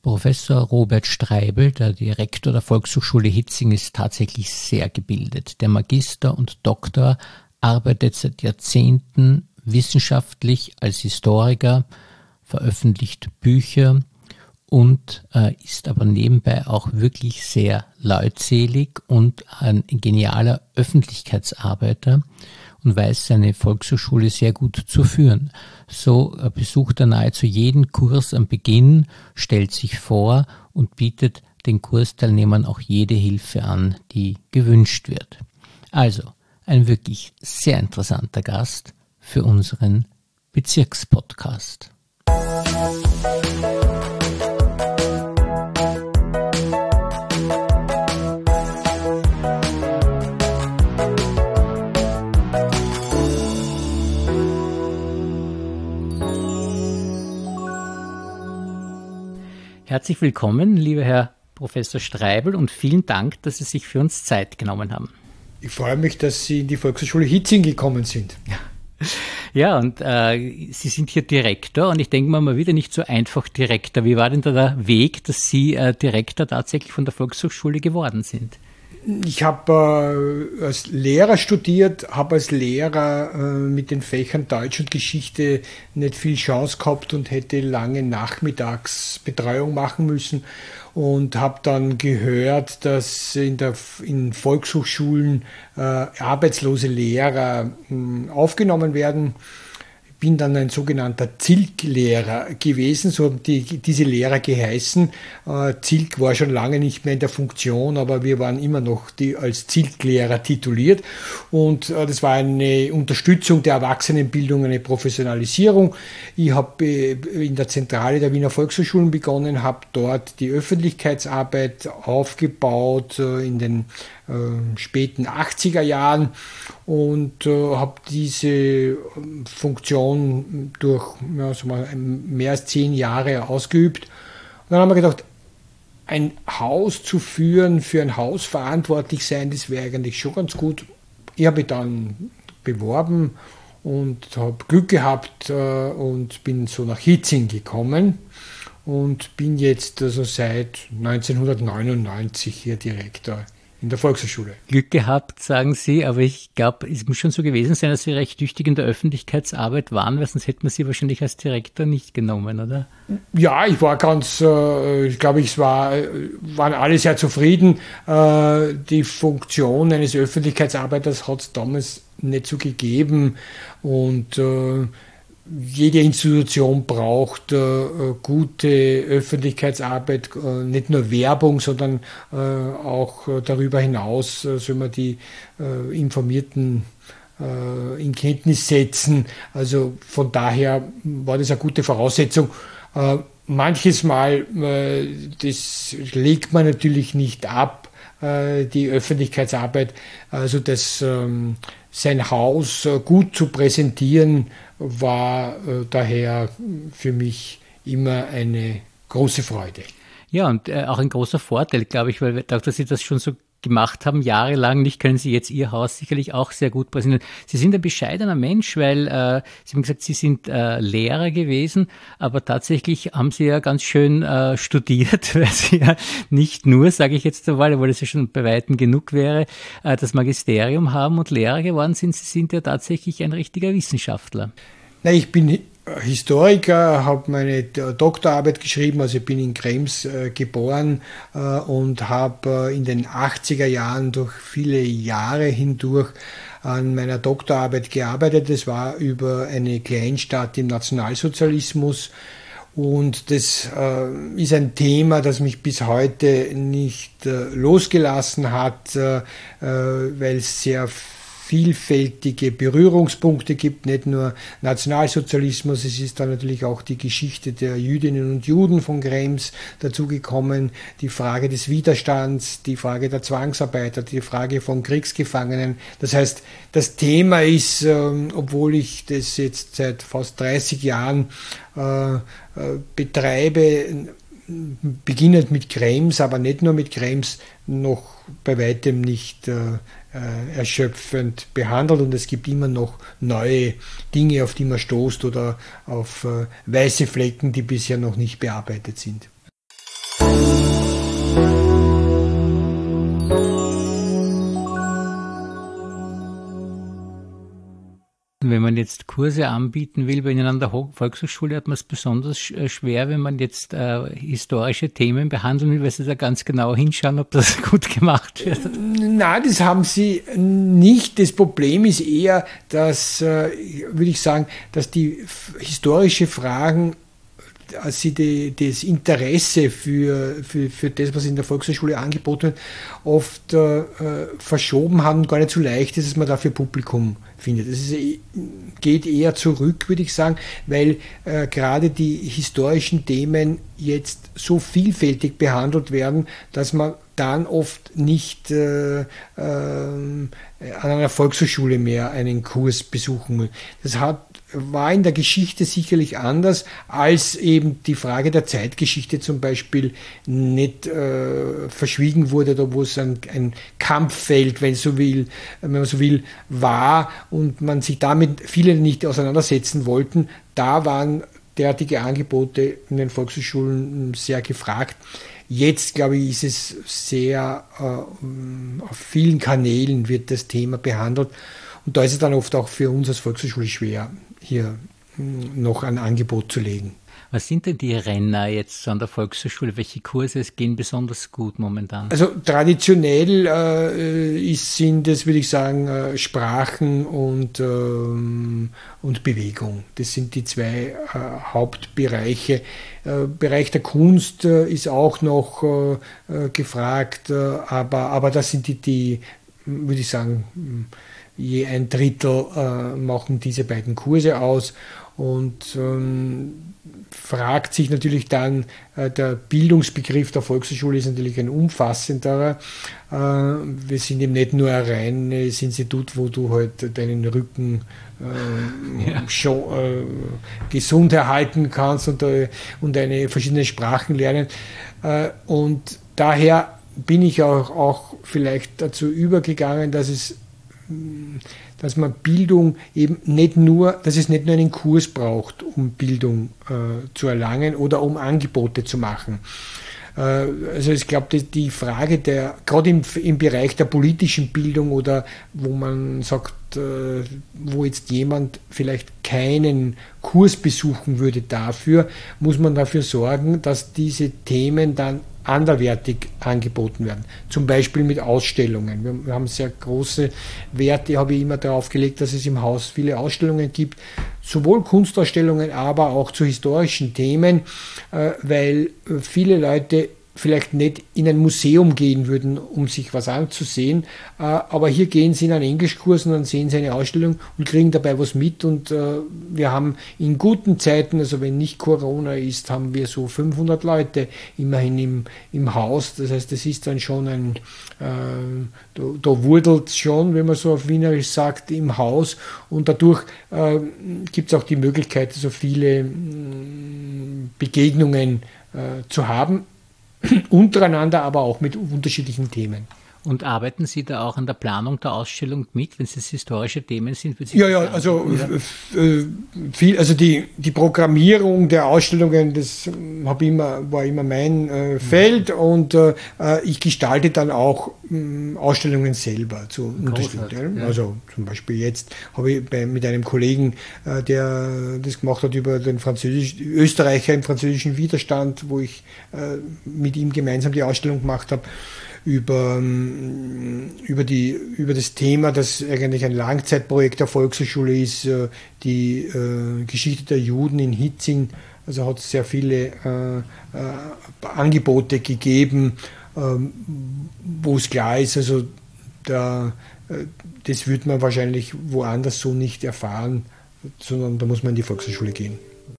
Professor Robert Streibel, der Direktor der Volkshochschule Hitzing, ist tatsächlich sehr gebildet. Der Magister und Doktor arbeitet seit Jahrzehnten wissenschaftlich als Historiker, veröffentlicht Bücher und ist aber nebenbei auch wirklich sehr leutselig und ein genialer Öffentlichkeitsarbeiter und weiß seine Volkshochschule sehr gut zu führen. So besucht er nahezu jeden Kurs am Beginn, stellt sich vor und bietet den Kursteilnehmern auch jede Hilfe an, die gewünscht wird. Also ein wirklich sehr interessanter Gast für unseren Bezirkspodcast. Herzlich willkommen, lieber Herr Professor Streibel, und vielen Dank, dass Sie sich für uns Zeit genommen haben. Ich freue mich, dass Sie in die Volkshochschule Hitzing gekommen sind. Ja, und Sie sind hier Direktor, und ich denke mal wieder nicht so einfach Direktor. Wie war denn da der Weg, dass Sie Direktor tatsächlich von der Volkshochschule geworden sind? Ich habe als Lehrer studiert, habe als Lehrer mit den Fächern Deutsch und Geschichte nicht viel Chance gehabt und hätte lange Nachmittagsbetreuung machen müssen und habe dann gehört, dass in Volkshochschulen arbeitslose Lehrer aufgenommen werden. Bin dann ein sogenannter ZILK-Lehrer gewesen, so haben diese Lehrer geheißen. ZILK war schon lange nicht mehr in der Funktion, aber wir waren immer noch als ZILK-Lehrer tituliert. Und das war eine Unterstützung der Erwachsenenbildung, eine Professionalisierung. Ich habe in der Zentrale der Wiener Volkshochschulen begonnen, habe dort die Öffentlichkeitsarbeit aufgebaut in den späten 80er Jahren und habe diese Funktion durch mehr als 10 Jahre ausgeübt. Und dann haben wir gedacht, ein Haus zu führen, für ein Haus verantwortlich sein, das wäre eigentlich schon ganz gut. Ich habe mich dann beworben und habe Glück gehabt und bin so nach Hitzing gekommen und bin jetzt also seit 1999 hier Direktor in der Volkshochschule. Glück gehabt, sagen Sie, aber ich glaube, es muss schon so gewesen sein, dass Sie recht tüchtig in der Öffentlichkeitsarbeit waren, weil sonst hätte man Sie wahrscheinlich als Direktor nicht genommen, oder? Ja, ich war ich glaube, waren alle sehr zufrieden. Die Funktion eines Öffentlichkeitsarbeiters hat es damals nicht so gegeben und jede Institution braucht gute Öffentlichkeitsarbeit, nicht nur Werbung, sondern auch darüber hinaus soll man die Informierten in Kenntnis setzen. Also von daher war das eine gute Voraussetzung. Manches Mal, das legt man natürlich nicht ab, die Öffentlichkeitsarbeit, also sein Haus gut zu präsentieren, war daher für mich immer eine große Freude. Ja, und auch ein großer Vorteil, glaube ich, weil dadurch, dass Sie das schon so gemacht haben, jahrelang, nicht, können Sie jetzt Ihr Haus sicherlich auch sehr gut präsentieren. Sie sind ein bescheidener Mensch, weil Sie haben gesagt, Sie sind Lehrer gewesen, aber tatsächlich haben Sie ja ganz schön studiert, weil Sie ja nicht nur, sage ich jetzt einmal, obwohl das ja schon bei Weitem genug wäre, das Magisterium haben und Lehrer geworden sind. Sie sind ja tatsächlich ein richtiger Wissenschaftler. Na, ich bin Historiker, habe meine Doktorarbeit geschrieben, also ich bin in Krems geboren und habe in den 80er Jahren durch viele Jahre hindurch an meiner Doktorarbeit gearbeitet. Das war über eine Kleinstadt im Nationalsozialismus und das ist ein Thema, das mich bis heute nicht losgelassen hat, weil es sehr vielfältige Berührungspunkte gibt, nicht nur Nationalsozialismus, es ist dann natürlich auch die Geschichte der Jüdinnen und Juden von Krems dazugekommen, die Frage des Widerstands, die Frage der Zwangsarbeiter, die Frage von Kriegsgefangenen. Das heißt, das Thema ist, obwohl ich das jetzt seit fast 30 Jahren betreibe, beginnend mit Krems, aber nicht nur mit Krems, noch bei weitem nicht erschöpfend behandelt und es gibt immer noch neue Dinge, auf die man stoßt oder auf weiße Flecken, die bisher noch nicht bearbeitet sind. man jetzt Kurse anbieten will, bei Ihnen an der Volkshochschule hat man es besonders schwer, wenn man jetzt historische Themen behandeln will, weil Sie da ganz genau hinschauen, ob das gut gemacht wird. Nein, das haben Sie nicht. Das Problem ist eher, dass, würde ich sagen, dass die historische Fragen, als sie das Interesse für das, was in der Volkshochschule angeboten wird, oft verschoben haben, gar nicht so leicht ist, dass man dafür Publikum findet. Es geht eher zurück, würde ich sagen, weil gerade die historischen Themen jetzt so vielfältig behandelt werden, dass man dann oft nicht an einer Volkshochschule mehr einen Kurs besuchen will. Das war in der Geschichte sicherlich anders, als eben die Frage der Zeitgeschichte zum Beispiel nicht verschwiegen wurde, da wo es ein Kampffeld, wenn man so will, war und man sich damit viele nicht auseinandersetzen wollten. Da waren derartige Angebote in den Volkshochschulen sehr gefragt. Jetzt, glaube ich, ist es sehr, auf vielen Kanälen wird das Thema behandelt und da ist es dann oft auch für uns als Volkshochschule schwer, hier noch ein Angebot zu legen. Was sind denn die Renner jetzt an der Volkshochschule? Welche Kurse gehen besonders gut momentan? Also traditionell sind es, würde ich sagen, Sprachen und Bewegung. Das sind die zwei Hauptbereiche. Bereich der Kunst ist auch noch gefragt, aber das sind die, würde ich sagen, je ein Drittel machen diese beiden Kurse aus und fragt sich natürlich dann, der Bildungsbegriff der Volkshochschule ist natürlich ein umfassenderer. Wir sind eben nicht nur ein reines Institut, wo du halt deinen Rücken schon gesund erhalten kannst und eine verschiedene Sprachen lernen. Und daher bin ich auch vielleicht dazu übergegangen, dass man Bildung eben dass es nicht nur einen Kurs braucht, um Bildung zu erlangen oder um Angebote zu machen. Also ich glaube, die Frage gerade im Bereich der politischen Bildung oder wo man sagt, wo jetzt jemand vielleicht keinen Kurs besuchen würde dafür, muss man dafür sorgen, dass diese Themen dann anderweitig angeboten werden. Zum Beispiel mit Ausstellungen. Wir haben sehr große Werte, habe ich immer darauf gelegt, dass es im Haus viele Ausstellungen gibt, sowohl Kunstausstellungen, aber auch zu historischen Themen, weil viele Leute vielleicht nicht in ein Museum gehen würden, um sich was anzusehen, aber hier gehen sie in einen Englischkurs und dann sehen sie eine Ausstellung und kriegen dabei was mit und wir haben in guten Zeiten, also wenn nicht Corona ist, haben wir so 500 Leute immerhin im Haus, das heißt, das ist dann schon da wurdelt es schon, wenn man so auf Wienerisch sagt, im Haus und dadurch gibt es auch die Möglichkeit, so viele Begegnungen zu haben, untereinander, aber auch mit unterschiedlichen Themen. Und arbeiten Sie da auch an der Planung der Ausstellung mit, wenn es historische Themen sind? Ja, also viel, also die Programmierung der Ausstellungen, das war immer mein Feld und ich gestalte dann auch Ausstellungen selber zu unterstützen. Ja. Also zum Beispiel jetzt habe ich mit einem Kollegen, der das gemacht hat über den Österreicher im französischen Widerstand, wo ich mit ihm gemeinsam die Ausstellung gemacht habe, über das Thema, das eigentlich ein Langzeitprojekt der Volkshochschule ist, die Geschichte der Juden in Hitzing. Also hat es sehr viele Angebote gegeben, wo es klar ist, also das wird man wahrscheinlich woanders so nicht erfahren, sondern da muss man in die Volkshochschule gehen.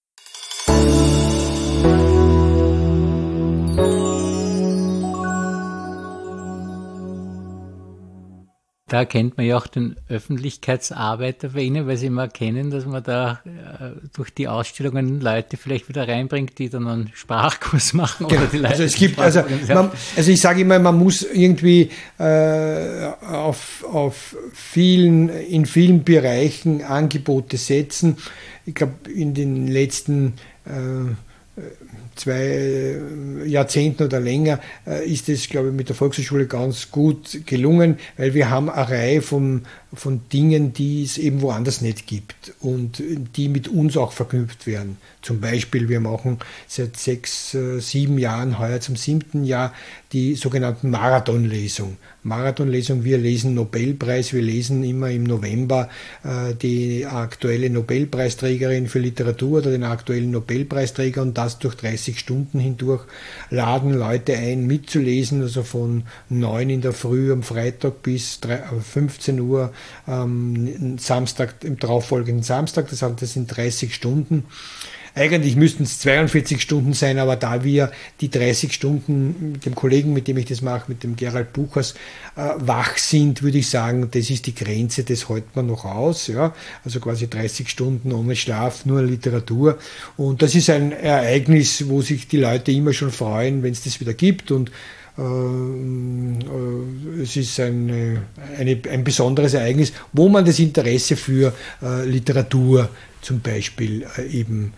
Da kennt man ja auch den Öffentlichkeitsarbeiter bei Ihnen, weil Sie immer erkennen, dass man da durch die Ausstellungen Leute vielleicht wieder reinbringt, die dann einen Sprachkurs machen. Genau. Oder die Leute also ich sage immer, man muss irgendwie in vielen Bereichen Angebote setzen. Ich glaube, in den letzten 2 Jahrzehnten oder länger ist es, glaube ich, mit der Volkshochschule ganz gut gelungen, weil wir haben eine Reihe von Dingen, die es eben woanders nicht gibt und die mit uns auch verknüpft werden. Zum Beispiel, wir machen seit 6, 7 Jahren, heuer zum 7. Jahr, die sogenannten Marathonlesung. Marathonlesung, wir lesen Nobelpreis, wir lesen immer im November die aktuelle Nobelpreisträgerin für Literatur oder den aktuellen Nobelpreisträger und das durch 30 Stunden hindurch, laden Leute ein, mitzulesen, also von 9 in der Früh am Freitag bis 15 Uhr Samstag, im darauffolgenden Samstag, das sind 30 Stunden. Eigentlich müssten es 42 Stunden sein, aber da wir die 30 Stunden mit dem Kollegen, mit dem ich das mache, mit dem Gerald Buchers, wach sind, würde ich sagen, das ist die Grenze, das hält man noch aus. Ja? Also quasi 30 Stunden ohne Schlaf, nur Literatur. Und das ist ein Ereignis, wo sich die Leute immer schon freuen, wenn es das wieder gibt. Und es ist ein besonderes Ereignis, wo man das Interesse für Literatur zum Beispiel eben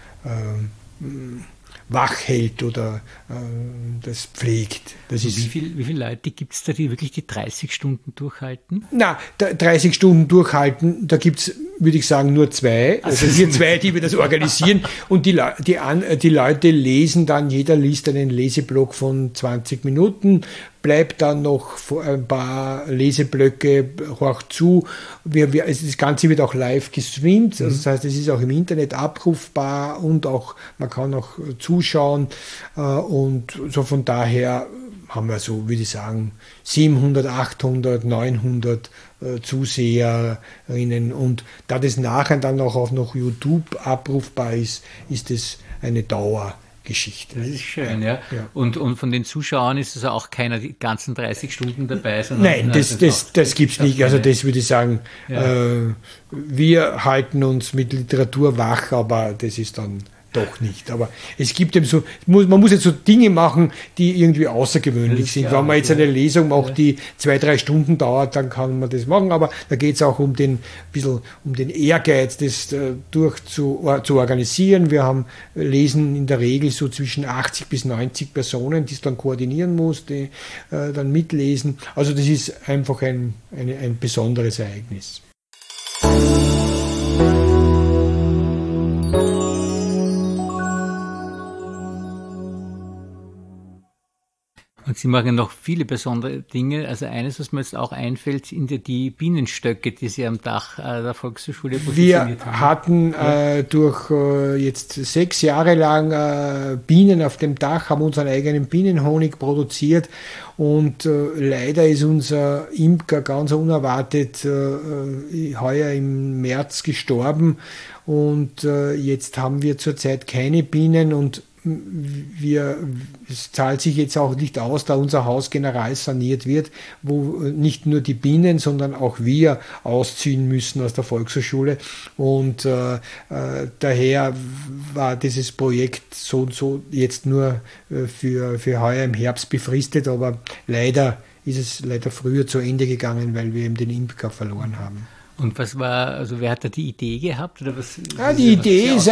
wach hält oder das pflegt. Das ist wie viele Leute gibt es da, die wirklich die 30 Stunden durchhalten? Na, 30 Stunden durchhalten, da gibt es, würde ich sagen, nur 2. Also wir 2, die wir das organisieren. Und die Leute lesen dann, jeder liest einen Leseblock von 20 Minuten, bleibt dann noch ein paar Leseblöcke, horcht zu. Das Ganze wird auch live gestreamt, also das heißt, es ist auch im Internet abrufbar und auch man kann auch zuschauen. Und so von daher haben wir so, würde ich sagen, 700, 800, 900 Zuseherinnen. Und da das nachher dann auch auf noch YouTube abrufbar ist, ist es eine Dauergeschichte. Das ist schön, ja. Und von den Zuschauern ist also auch keiner die ganzen 30 Stunden dabei? Nein, das gibt es nicht. Also das würde ich sagen, wir halten uns mit Literatur wach, aber das ist dann doch nicht. Aber es gibt eben so, man muss jetzt so Dinge machen, die irgendwie außergewöhnlich sind. Wenn man jetzt eine Lesung macht, die 2-3 Stunden dauert, dann kann man das machen. Aber da geht es auch um den Ehrgeiz, das zu organisieren. Wir lesen in der Regel so zwischen 80 bis 90 Personen, die es dann koordinieren muss, die dann mitlesen. Also das ist einfach ein besonderes Ereignis. Und Sie machen noch viele besondere Dinge. Also eines, was mir jetzt auch einfällt, sind die Bienenstöcke, die Sie am Dach der Volkshochschule positioniert haben. Wir hatten durch jetzt 6 Jahre lang Bienen auf dem Dach, haben unseren eigenen Bienenhonig produziert und leider ist unser Imker ganz unerwartet heuer im März gestorben und jetzt haben wir zurzeit keine Bienen und es zahlt sich jetzt auch nicht aus, da unser Haus generalsaniert wird, wo nicht nur die Bienen, sondern auch wir ausziehen müssen aus der Volkshochschule. Und daher war dieses Projekt so und so jetzt nur für heuer im Herbst befristet, aber leider ist es früher zu Ende gegangen, weil wir eben den Imker verloren haben. Und wer hat da die Idee gehabt? Oder was? Die Idee ist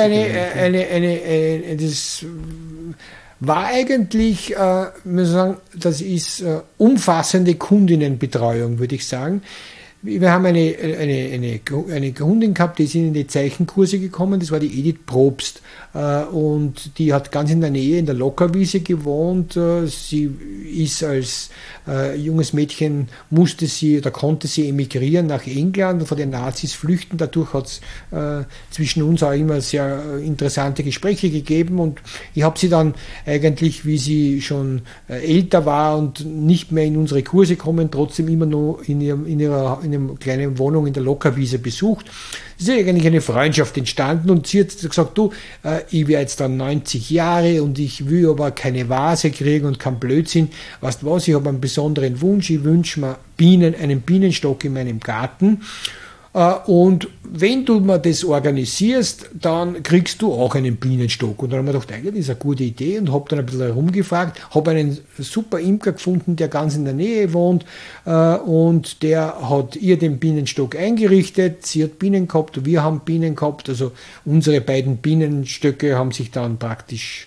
das war eigentlich, muss ich sagen, das ist umfassende Kundinnenbetreuung, würde ich sagen. Wir haben eine Kundin gehabt, die ist in die Zeichenkurse gekommen, das war die Edith Probst. Und die hat ganz in der Nähe in der Lockerwiese gewohnt. Sie ist als junges Mädchen, konnte sie emigrieren nach England und vor den Nazis flüchten. Dadurch hat es zwischen uns auch immer sehr interessante Gespräche gegeben. Und ich habe sie dann eigentlich, wie sie schon älter war und nicht mehr in unsere Kurse kommen, trotzdem immer noch in einer kleinen Wohnung in der Lockerwiese besucht. Es ist eigentlich eine Freundschaft entstanden und sie hat gesagt, du, ich werde jetzt dann 90 Jahre und ich will aber keine Vase kriegen und kein Blödsinn. Weißt du was, ich habe einen besonderen Wunsch, ich wünsche mir einen Bienenstock in meinem Garten. Und wenn du mir das organisierst, dann kriegst du auch einen Bienenstock. Und dann haben wir gedacht, eigentlich ist eine gute Idee und habe dann ein bisschen herumgefragt, habe einen super Imker gefunden, der ganz in der Nähe wohnt und der hat ihr den Bienenstock eingerichtet. Sie hat Bienen gehabt, wir haben Bienen gehabt, also unsere beiden Bienenstöcke haben sich dann praktisch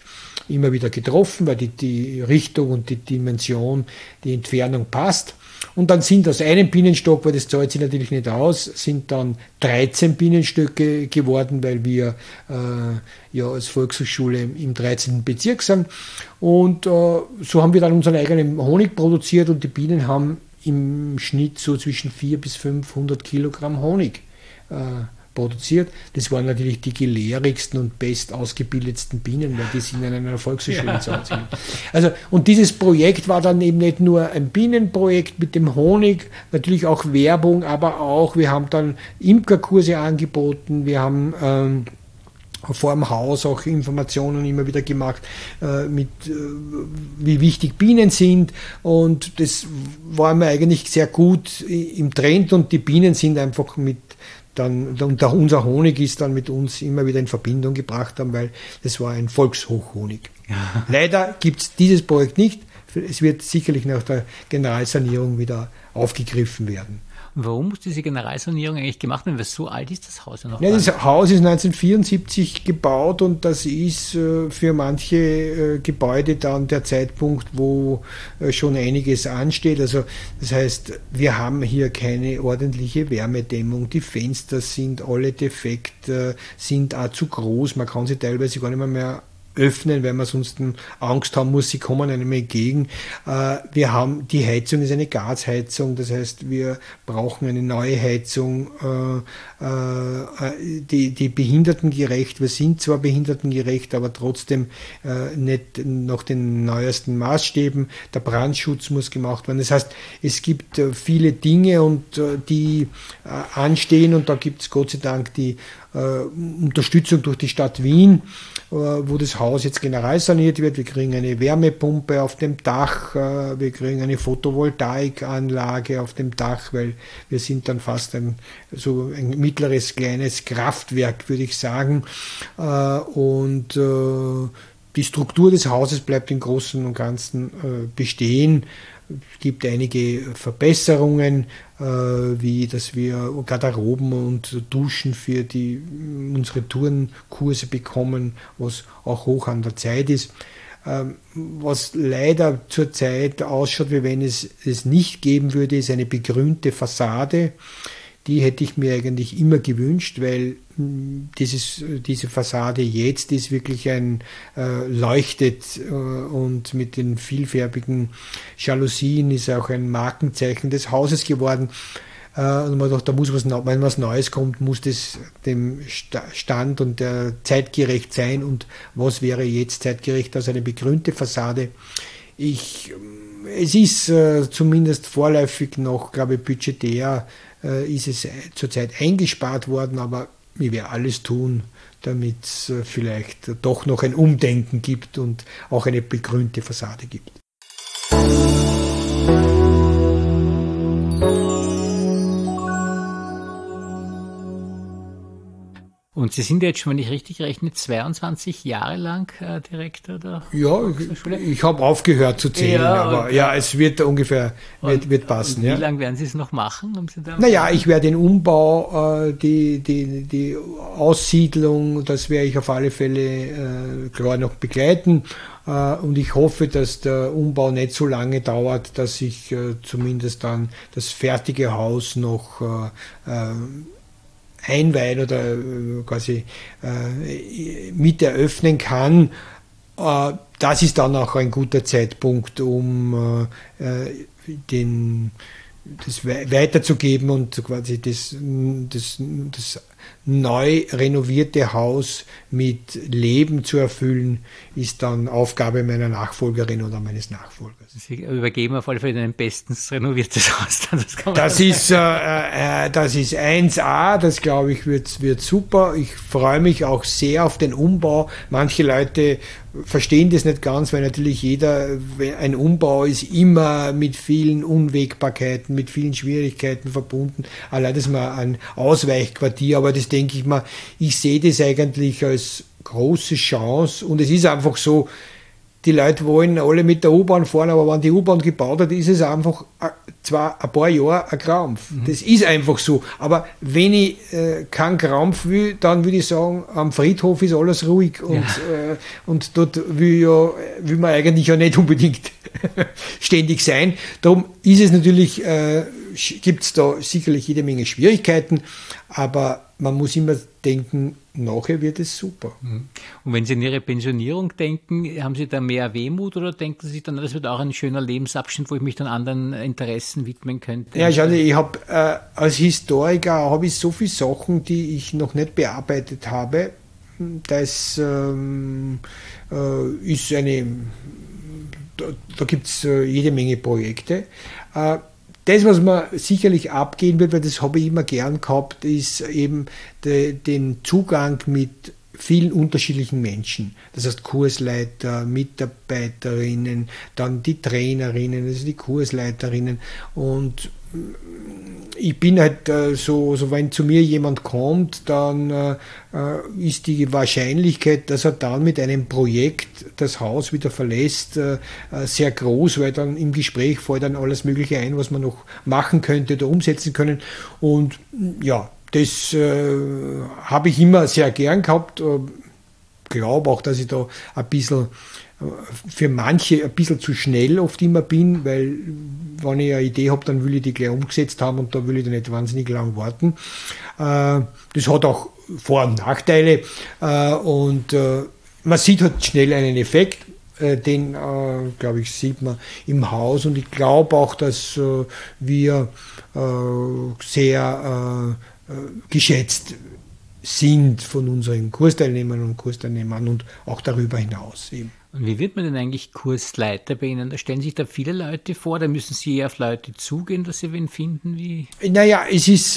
immer wieder getroffen, weil die Richtung und die Dimension, die Entfernung passt. Und dann sind aus einem Bienenstock, weil das zahlt sich natürlich nicht aus, sind dann 13 Bienenstöcke geworden, weil wir als Volkshochschule im 13. Bezirk sind. Und so haben wir dann unseren eigenen Honig produziert und die Bienen haben im Schnitt so zwischen 400 bis 500 Kilogramm Honig produziert. Das waren natürlich die gelehrigsten und best ausgebildetsten Bienen, weil die sind in einer Volkshochschule zu Hause. Also, und dieses Projekt war dann eben nicht nur ein Bienenprojekt mit dem Honig, natürlich auch Werbung, aber auch, wir haben dann Imkerkurse angeboten, wir haben vor dem Haus auch Informationen immer wieder gemacht, wie wichtig Bienen sind, und das war mir eigentlich sehr gut im Trend, und die Bienen sind einfach unser Honig ist dann mit uns immer wieder in Verbindung gebracht haben, weil das war ein Volkshochhonig. Ja. Leider gibt es dieses Projekt nicht. Es wird sicherlich nach der Generalsanierung wieder aufgegriffen werden. Und warum muss diese Generalsanierung eigentlich gemacht werden? Weil so alt ist das Haus ja noch. Ja, das Haus ist 1974 gebaut, und das ist für manche Gebäude dann der Zeitpunkt, wo schon einiges ansteht. Also das heißt, wir haben hier keine ordentliche Wärmedämmung. Die Fenster sind alle defekt, sind auch zu groß. Man kann sie teilweise gar nicht mehr öffnen, weil man sonst Angst haben muss, sie kommen einem entgegen. Wir haben, die Heizung ist eine Gasheizung, das heißt, wir brauchen eine neue Heizung, die behindertengerecht, wir sind zwar behindertengerecht, aber trotzdem nicht nach den neuesten Maßstäben. Der Brandschutz muss gemacht werden. Das heißt, es gibt viele Dinge, und die anstehen, und da gibt es Gott sei Dank die Unterstützung durch die Stadt Wien, wo das Haus jetzt generalsaniert wird. Wir kriegen eine Wärmepumpe auf dem Dach, wir kriegen eine Photovoltaikanlage auf dem Dach, weil wir sind dann fast ein mittleres, kleines Kraftwerk, würde ich sagen. Und die Struktur des Hauses bleibt im Großen und Ganzen bestehen. Es gibt einige Verbesserungen, wie dass wir Garderoben und Duschen für unsere Turnkurse bekommen, was auch hoch an der Zeit ist. Was leider zurzeit ausschaut, wie wenn es nicht geben würde, ist eine begrünte Fassade. Die hätte ich mir eigentlich immer gewünscht, weil diese Fassade jetzt ist wirklich leuchtet, und mit den vielfärbigen Jalousien ist auch ein Markenzeichen des Hauses geworden. Und man dachte, wenn was Neues kommt, muss das dem Stand und der zeitgerecht sein. Und was wäre jetzt zeitgerecht als eine begrünte Fassade? Es ist zumindest vorläufig noch, glaube ich, budgetär ist es zurzeit eingespart worden, aber ich werde alles tun, damit es vielleicht doch noch ein Umdenken gibt und auch eine begrünte Fassade gibt. Und Sie sind jetzt schon, wenn ich richtig rechne, 22 Jahre lang Direktor der Volkshochschule? Ja, ich habe aufgehört zu zählen, aber ja, es wird ungefähr wird passen. Und wie lange werden Sie es noch machen? Ich werde den Umbau, die Aussiedlung, das werde ich auf alle Fälle klar noch begleiten. Und ich hoffe, dass der Umbau nicht so lange dauert, dass ich zumindest dann das fertige Haus noch einweihen oder quasi mit eröffnen kann. Das ist dann auch ein guter Zeitpunkt, um das weiterzugeben und quasi das neu renovierte Haus mit Leben zu erfüllen, ist dann Aufgabe meiner Nachfolgerin oder meines Nachfolgers. Sie übergeben auf alle Fälle ein bestens renoviertes Haus. Das ist 1A, das glaube ich wird super. Ich freue mich auch sehr auf den Umbau. Manche Leute verstehen das nicht ganz, weil natürlich ein Umbau ist immer mit vielen Unwägbarkeiten, mit vielen Schwierigkeiten verbunden. Allein das ist mal ein Ausweichquartier, aber das denke ich mal, ich sehe das eigentlich als große Chance, und es ist einfach so, die Leute wollen alle mit der U-Bahn fahren, aber wenn die U-Bahn gebaut hat, ist es einfach zwar ein paar Jahre ein Krampf. Das ist einfach so. Aber wenn ich keinen Krampf will, dann würde ich sagen, am Friedhof ist alles ruhig und dort will man eigentlich ja nicht unbedingt ständig sein. Darum ist es natürlich, gibt es da sicherlich jede Menge Schwierigkeiten, aber man muss immer denken, nachher wird es super. Und wenn Sie an Ihre Pensionierung denken, haben Sie da mehr Wehmut oder denken Sie dann, das wird auch ein schöner Lebensabschnitt, wo ich mich dann anderen Interessen widmen könnte? Ja, schau, ich habe als Historiker habe ich so viele Sachen, die ich noch nicht bearbeitet habe. Das ist da gibt es jede Menge Projekte. Das, was mir sicherlich abgehen wird, weil das habe ich immer gern gehabt, ist eben den Zugang mit vielen unterschiedlichen Menschen. Das heißt Kursleiter, Mitarbeiterinnen, dann die Trainerinnen, also die Kursleiterinnen. Und ich bin halt so, wenn zu mir jemand kommt, dann ist die Wahrscheinlichkeit, dass er dann mit einem Projekt das Haus wieder verlässt, sehr groß, weil dann im Gespräch fällt dann alles Mögliche ein, was man noch machen könnte oder umsetzen können. Und ja, das habe ich immer sehr gern gehabt. Glaube auch, dass ich da ein bisschen für manche ein bisschen zu schnell oft immer bin, weil wenn ich eine Idee habe, dann will ich die gleich umgesetzt haben und da will ich dann nicht wahnsinnig lang warten. Das hat auch Vor- und Nachteile und man sieht halt schnell einen Effekt, den, glaube ich, sieht man im Haus und ich glaube auch, dass wir sehr geschätzt sind von unseren Kursteilnehmern und Kursteilnehmern und auch darüber hinaus eben. Und wie wird man denn eigentlich Kursleiter bei Ihnen? Da stellen sich da viele Leute vor, da müssen Sie eher auf Leute zugehen, dass Sie wen finden? Wie? Naja, es ist,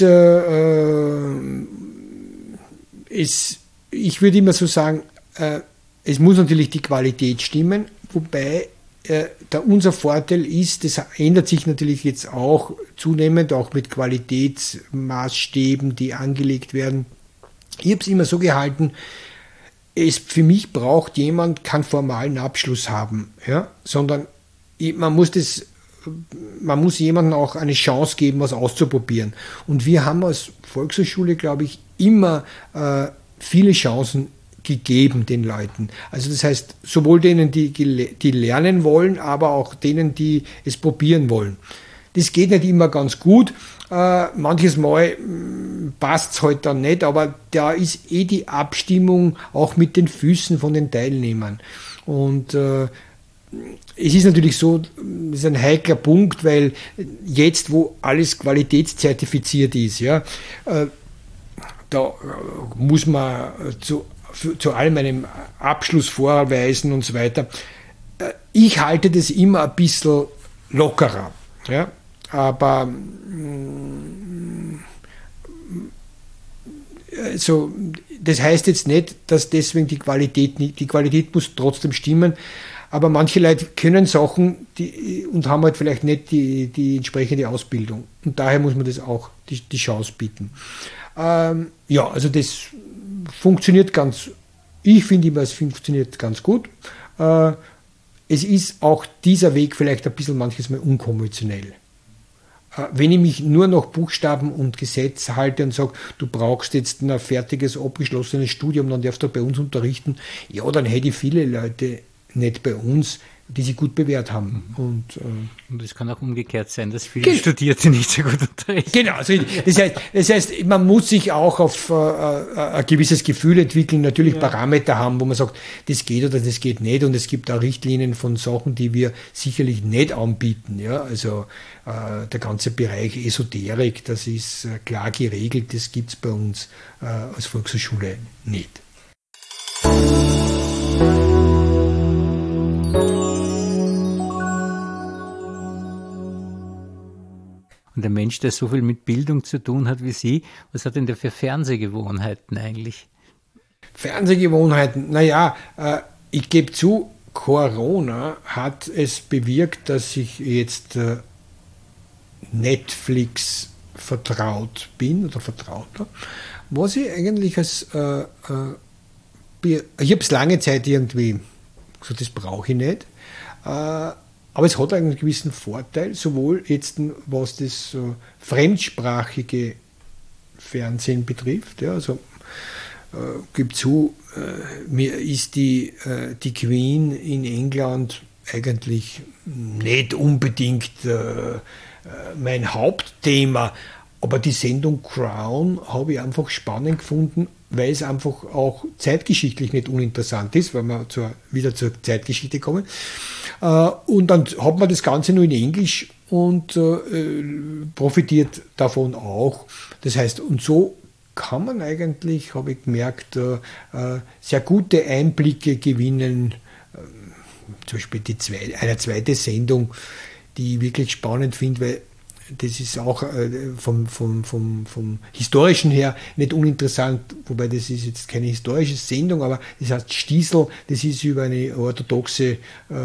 ich würde immer so sagen, es muss natürlich die Qualität stimmen, wobei unser Vorteil ist, das ändert sich natürlich jetzt auch zunehmend, auch mit Qualitätsmaßstäben, die angelegt werden. Ich habe es immer so gehalten, für mich braucht jemand keinen formalen Abschluss haben, ja, sondern man muss jemandem auch eine Chance geben, was auszuprobieren. Und wir haben als Volkshochschule, glaube ich, immer viele Chancen gegeben den Leuten. Also das heißt, sowohl denen, die lernen wollen, aber auch denen, die es probieren wollen. Das geht nicht immer ganz gut. Manches Mal passt es halt dann nicht, aber da ist die Abstimmung auch mit den Füßen von den Teilnehmern. Und es ist natürlich so, das ist ein heikler Punkt, weil jetzt, wo alles qualitätszertifiziert ist, ja, da muss man zu allem einen Abschluss vorweisen und so weiter. Ich halte das immer ein bisschen lockerer, ja. Aber also, das heißt jetzt nicht, dass deswegen die Qualität muss trotzdem stimmen, aber manche Leute können Sachen und haben halt vielleicht nicht die entsprechende Ausbildung. Und daher muss man das auch die Chance bieten. Ja, also das funktioniert ich finde immer, es funktioniert ganz gut. Es ist auch dieser Weg vielleicht ein bisschen manches Mal unkonventionell. Wenn ich mich nur noch Buchstaben und Gesetz halte und sage, du brauchst jetzt ein fertiges, abgeschlossenes Studium, dann darfst du bei uns unterrichten, ja, dann hätte ich viele Leute nicht bei uns, die sich gut bewährt haben. Und es kann auch umgekehrt sein, dass viele Studierte nicht so gut unterrichten. Genau, also das heißt, man muss sich auch auf ein gewisses Gefühl entwickeln, natürlich Parameter haben, wo man sagt, das geht oder das geht nicht. Und es gibt auch Richtlinien von Sachen, die wir sicherlich nicht anbieten. Ja? Also der ganze Bereich Esoterik, das ist klar geregelt, das gibt es bei uns als Volkshochschule nicht. Und der Mensch, der so viel mit Bildung zu tun hat wie Sie, was hat denn der für Fernsehgewohnheiten eigentlich? Fernsehgewohnheiten, naja, ich gebe zu, Corona hat es bewirkt, dass ich jetzt Netflix vertraut bin oder vertrauter, was ich eigentlich ich habe es lange Zeit irgendwie, so das brauche ich nicht, Aber es hat einen gewissen Vorteil, sowohl jetzt, was das fremdsprachige Fernsehen betrifft. Ja, also gibt zu, mir ist die Queen in England eigentlich nicht unbedingt mein Hauptthema, aber die Sendung Crown habe ich einfach spannend gefunden, weil es einfach auch zeitgeschichtlich nicht uninteressant ist, weil wir wieder zur Zeitgeschichte kommen. Und dann hat man das Ganze nur in Englisch und profitiert davon auch. Das heißt, und so kann man eigentlich, habe ich gemerkt, sehr gute Einblicke gewinnen. Zum Beispiel eine zweite Sendung, die ich wirklich spannend finde, weil das ist auch vom Historischen her nicht uninteressant, wobei das ist jetzt keine historische Sendung, aber das heißt Stiesel, das ist über eine orthodoxe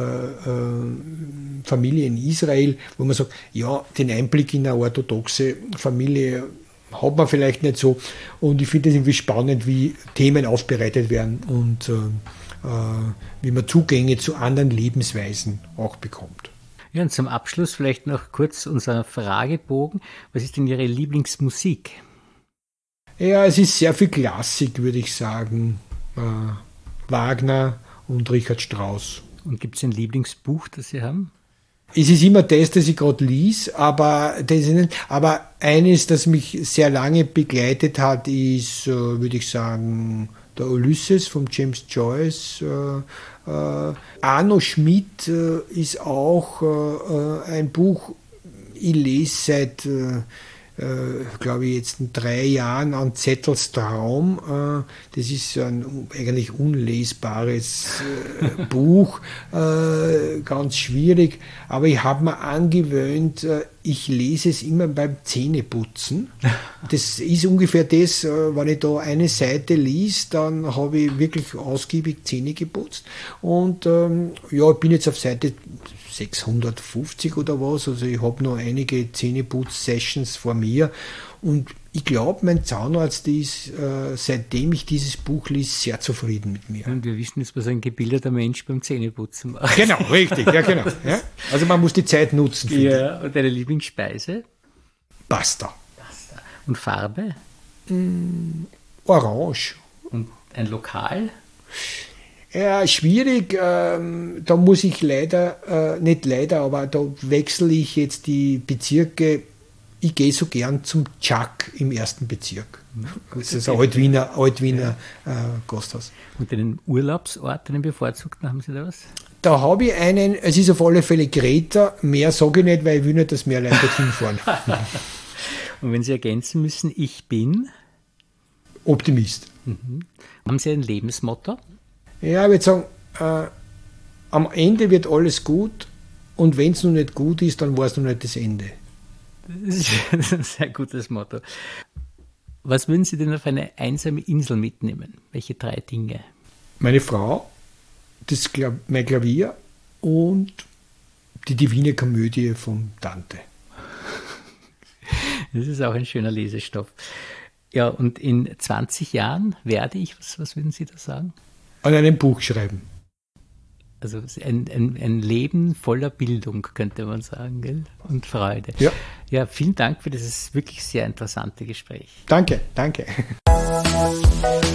Familie in Israel, wo man sagt, ja, den Einblick in eine orthodoxe Familie hat man vielleicht nicht so, und ich finde es irgendwie spannend, wie Themen aufbereitet werden und wie man Zugänge zu anderen Lebensweisen auch bekommt. Ja, und zum Abschluss vielleicht noch kurz unser Fragebogen. Was ist denn Ihre Lieblingsmusik? Ja, es ist sehr viel Klassik, würde ich sagen. Wagner und Richard Strauss. Und gibt es ein Lieblingsbuch, das Sie haben? Es ist immer das ich gerade lies, aber eines, das mich sehr lange begleitet hat, ist, würde ich sagen, der Ulysses von James Joyce. Arno Schmidt ist auch ein Buch, ich lese seit, glaube ich, jetzt 3 Jahren an Zettels Traum. Das ist ein eigentlich unlesbares Buch, ganz schwierig, aber ich habe mir angewöhnt, ich lese es immer beim Zähneputzen. Das ist ungefähr das, wenn ich da eine Seite lies, dann habe ich wirklich ausgiebig Zähne geputzt. Und ja, ich bin jetzt auf Seite 650 oder was, also ich habe noch einige Zähneputz-Sessions vor mir und ich glaube, mein Zahnarzt ist, seitdem ich dieses Buch lese, sehr zufrieden mit mir. Und wir wissen jetzt, was ein gebildeter Mensch beim Zähneputzen macht. Genau, richtig, ja genau. Ja? Also man muss die Zeit nutzen. Ja, und deine Lieblingsspeise? Pasta. Und Farbe? Orange. Und ein Lokal? Ja, schwierig. Da muss ich leider, nicht leider, aber da wechsle ich jetzt die Bezirke. Ich gehe so gern zum Chuck im 1. Bezirk. Das ist ein Altwiener Gasthaus. Und einen Urlaubsort, einen bevorzugten, haben Sie da was? Da habe ich einen, es ist auf alle Fälle Kreta, mehr sage ich nicht, weil ich will nicht, dass mehr Leute dorthin fahren. Und wenn Sie ergänzen müssen, ich bin? Optimist. Mhm. Haben Sie ein Lebensmotto? Ja, ich würde sagen, am Ende wird alles gut und wenn es noch nicht gut ist, dann war es noch nicht das Ende. Das ist ein sehr gutes Motto. Was würden Sie denn auf eine einsame Insel mitnehmen? Welche 3 Dinge? Meine Frau, mein Klavier und die Divine Komödie von Dante. Das ist auch ein schöner Lesestoff. Ja, und in 20 Jahren werde ich, was würden Sie da sagen? An einem Buch schreiben. Also ein Leben voller Bildung, könnte man sagen, gell? Und Freude. Ja. Ja, vielen Dank für dieses wirklich sehr interessante Gespräch. Danke.